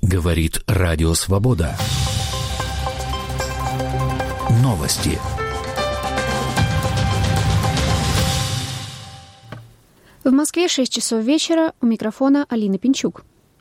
Говорит Радио Свобода. Новости. В Москве 6 часов вечера. У микрофона Алина Пинчук.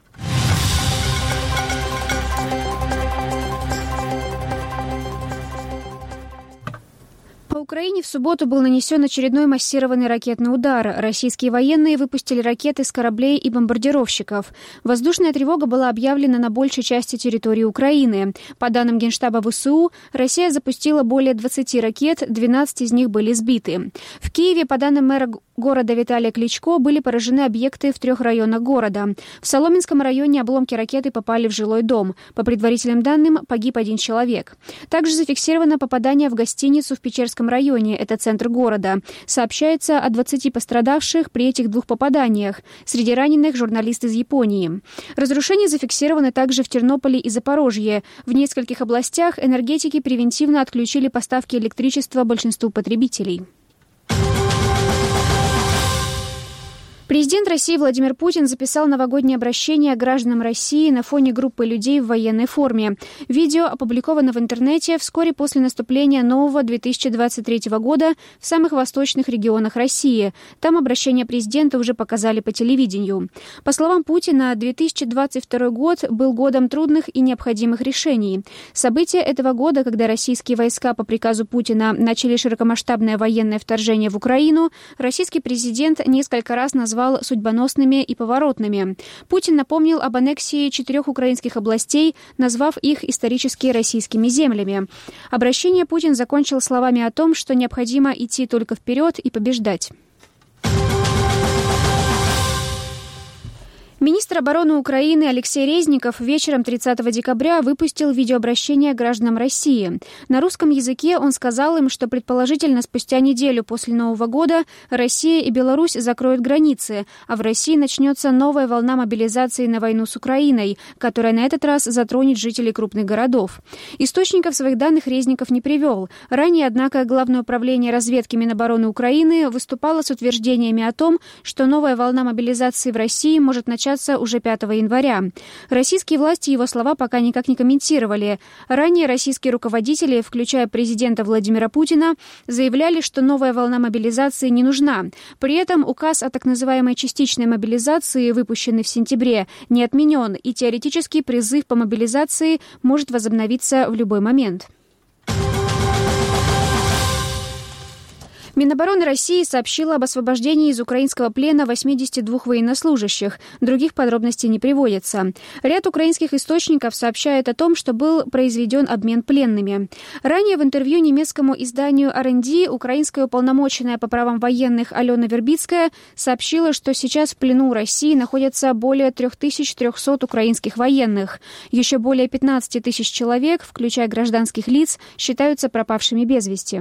По Украине в субботу был нанесен очередной массированный ракетный удар. Российские военные выпустили ракеты с кораблей и бомбардировщиков. Воздушная тревога была объявлена на большей части территории Украины. По данным Генштаба ВСУ, Россия запустила более 20 ракет, 12 из них были сбиты. В Киеве, по данным мэра города Виталия Кличко, были поражены объекты в 3 районах города. В Соломенском районе обломки ракеты попали в жилой дом. По предварительным данным, погиб 1 человек. Также зафиксировано попадание в гостиницу в Печерском районе, это центр города. Сообщается о 20 пострадавших при этих 2 попаданиях. Среди раненых журналист из Японии. Разрушения зафиксированы также в Тернополе и Запорожье. В нескольких областях энергетики превентивно отключили поставки электричества большинству потребителей. Президент России Владимир Путин записал новогоднее обращение к гражданам России на фоне группы людей в военной форме. Видео опубликовано в интернете вскоре после наступления нового 2023 года в самых восточных регионах России. Там обращение президента уже показали по телевидению. По словам Путина, 2022 год был годом трудных и необходимых решений. События этого года, когда российские войска по приказу Путина начали широкомасштабное военное вторжение в Украину, российский президент несколько раз назвал судьбоносными и поворотными. Путин напомнил об аннексии 4 украинских областей, назвав их исторически российскими землями. Обращение Путин закончил словами о том, что необходимо идти только вперед и побеждать. Министр обороны Украины Алексей Резников вечером 30 декабря выпустил видеообращение к гражданам России. На русском языке он сказал им, что предположительно спустя неделю после Нового года Россия и Беларусь закроют границы, а в России начнется новая волна мобилизации на войну с Украиной, которая на этот раз затронет жителей крупных городов. Источников своих данных Резников не привел. Ранее, однако, Главное управление разведки Минобороны Украины выступало с утверждениями о том, что новая волна мобилизации в России может начаться уже 5 января. Российские власти его слова пока никак не комментировали. Ранее российские руководители, включая президента Владимира Путина, заявляли, что новая волна мобилизации не нужна. При этом указ о так называемой частичной мобилизации, выпущенный в сентябре, не отменен, и теоретически призыв по мобилизации может возобновиться в любой момент. Минобороны России сообщила об освобождении из украинского плена 82 военнослужащих. Других подробностей не приводится. Ряд украинских источников сообщает о том, что был произведен обмен пленными. Ранее в интервью немецкому изданию R&D украинская уполномоченная по правам военных Алена Вербицкая сообщила, что сейчас в плену России находятся более 3300 украинских военных. Еще более 15 тысяч человек, включая гражданских лиц, считаются пропавшими без вести.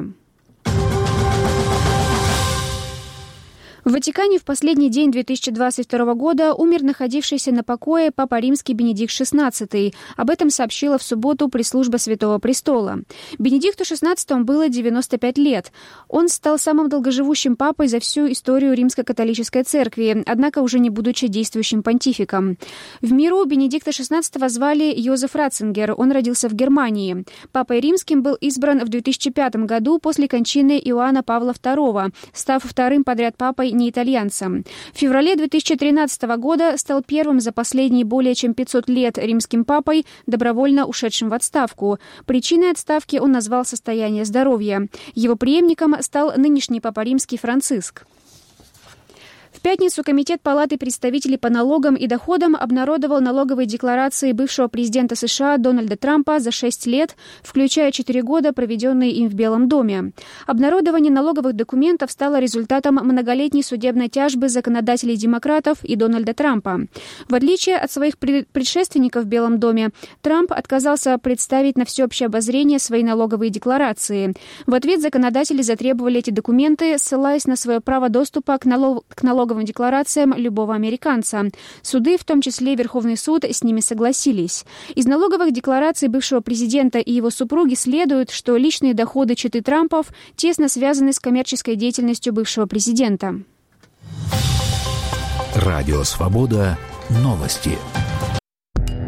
В Ватикане в последний день 2022 года умер находившийся на покое Папа Римский Бенедикт XVI. Об этом сообщила в субботу пресс-служба Святого Престола. Бенедикту XVI было 95 лет. Он стал самым долгоживущим папой за всю историю Римско-католической церкви, однако уже не будучи действующим понтификом. В миру Бенедикта XVI звали Йозеф Ратцингер. Он родился в Германии. Папой Римским был избран в 2005 году после кончины Иоанна Павла II, став вторым подряд папой не итальянцем. В феврале 2013 года стал первым за последние более чем 500 лет римским папой, добровольно ушедшим в отставку. Причиной отставки он назвал состояние здоровья. Его преемником стал нынешний папа римский Франциск. В пятницу Комитет Палаты представителей по налогам и доходам обнародовал налоговые декларации бывшего президента США Дональда Трампа за 6 лет, включая 4 года, проведенные им в Белом доме. Обнародование налоговых документов стало результатом многолетней судебной тяжбы законодателей демократов и Дональда Трампа. В отличие от своих предшественников в Белом доме, Трамп отказался представить на всеобщее обозрение свои налоговые декларации. В ответ законодатели затребовали эти документы, ссылаясь на свое право доступа к налоговым декларациям любого американца. Суды, в том числе Верховный суд, с ними согласились. Из налоговых деклараций бывшего президента и его супруги следует, что личные доходы четы Трампов тесно связаны с коммерческой деятельностью бывшего президента. Радио «Свобода». Новости.